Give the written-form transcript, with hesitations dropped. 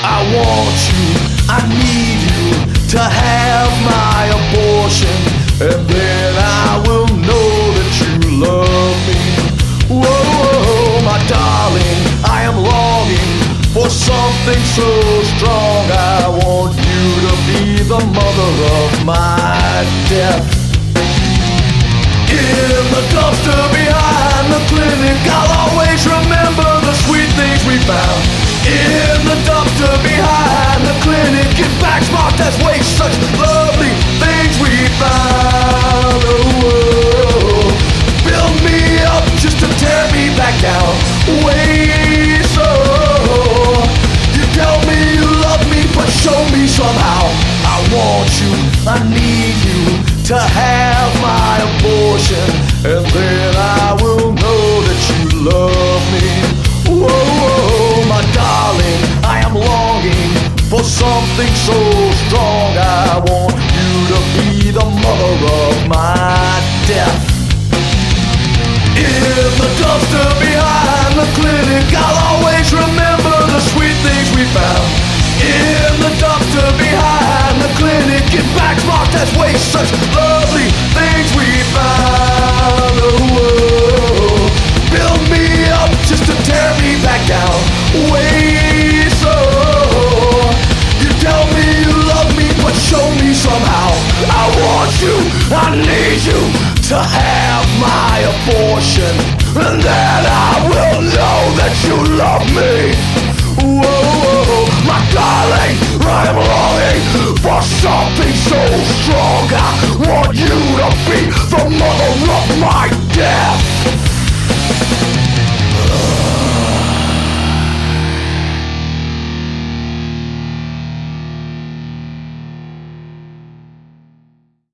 I want you, I need you to have my abortion, and then I will know that you love me. Whoa, my darling, I am longing for something so strong. I want you to be the mother of my death. In the dumpster behind the clinic, I'll always remember the sweet things we found. In the dumpster behind the clinic, in bags marked as waste, such lovely things we found. Oh, build me up just to tear me back down. Wait, so you tell me you love me, but show me somehow. I want you, I need you to have my abortion, and then I will know that you love me. Whoa, my darling, I am longing for something so strong. I want you to be the mother of my death. In the dumpster behind the clinic, I'll always remember the sweet things we found. In the dumpster behind the clinic, in bags marked as waste, such lovely things we found. Oh, build me up just to tear me back down. Wait, so you tell me you love me, but show me somehow. I want you, I need you to have my abortion, and then I will know that you love me.